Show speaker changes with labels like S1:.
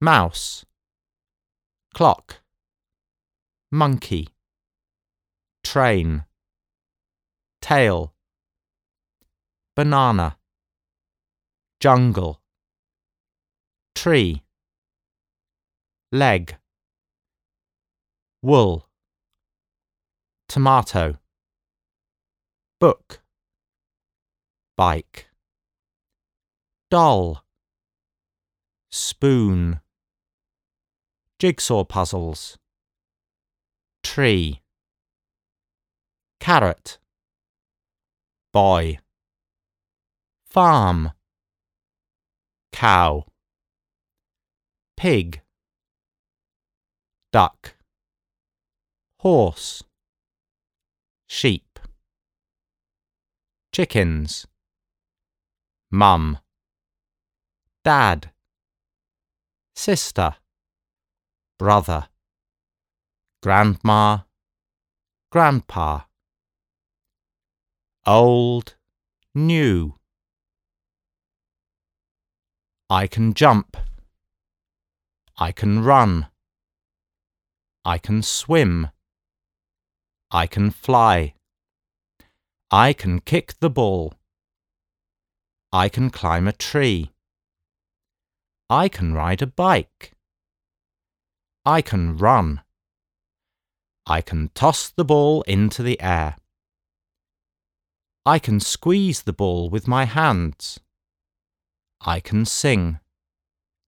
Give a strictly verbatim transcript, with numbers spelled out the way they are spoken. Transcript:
S1: mouse, clock, monkey, train, tail, banana, jungle, tree, leg, wool, tomato, book, bike, doll, spoon, jigsaw puzzles, tree, carrot, boy, farm, cow, pig, duck, horse, sheep, chickens, mum, dad, sister, brother, grandma, grandpa, old, new. I can jump. I can run. I can swim. I can fly. I can kick the ball. I can climb a tree. I can ride a bike. I can run. I can toss the ball into the air. I can squeeze the ball with my hands. I can sing.